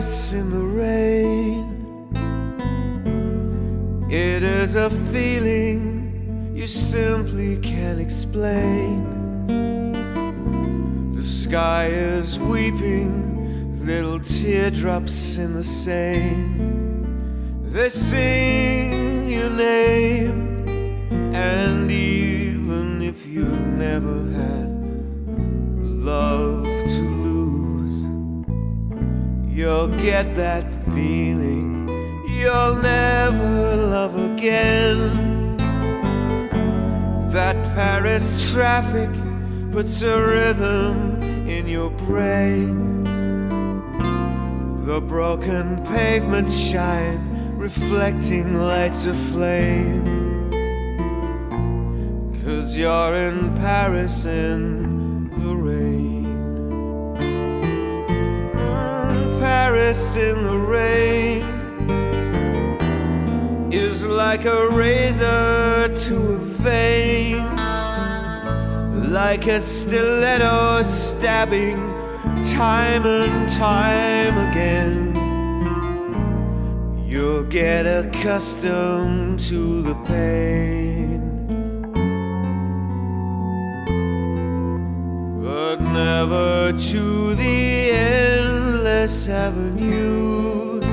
Paris in the rain. It is a feeling you simply can't explain. The sky is weeping, little teardrops in the Seine. They sing your name, and even if you never had love to lose, you'll get that feeling you'll never love again. That Paris traffic puts a rhythm in your brain. The broken pavements shine, reflecting lights of flame. 'Cause you're in Paris in the rain. Paris in the rain is like a razor to a vein, like a stiletto stabbing time and time again. You'll get accustomed to the pain, but never to the endless avenues.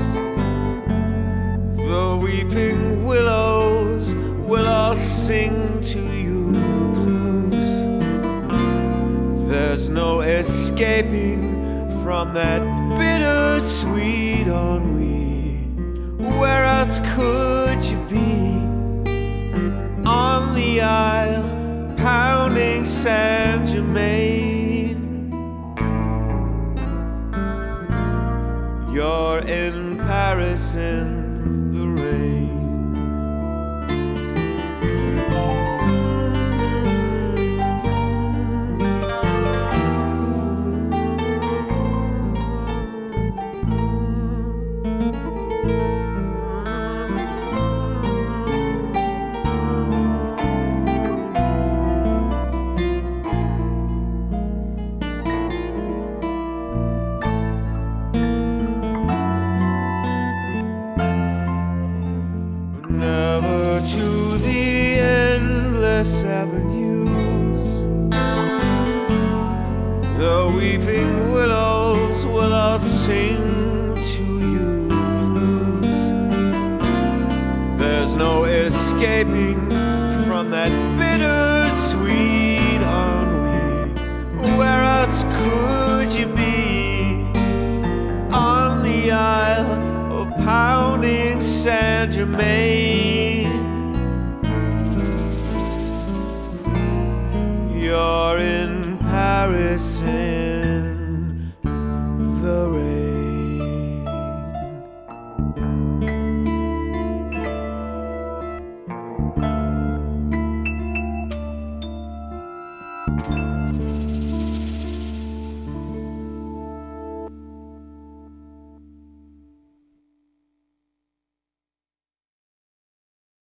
The weeping willows will all sing to you blues. There's no escaping from that bittersweet ennui. Where else could you be? On the Isle, pounding Saint-Germain. You're in Paris in the rain. Never to the endless avenues. The weeping willows will all sing to you blues. There's no escaping from that bittersweet ennui. Where else could you be? On the Isle of pounding Saint-Germain. You're in Paris in the rain.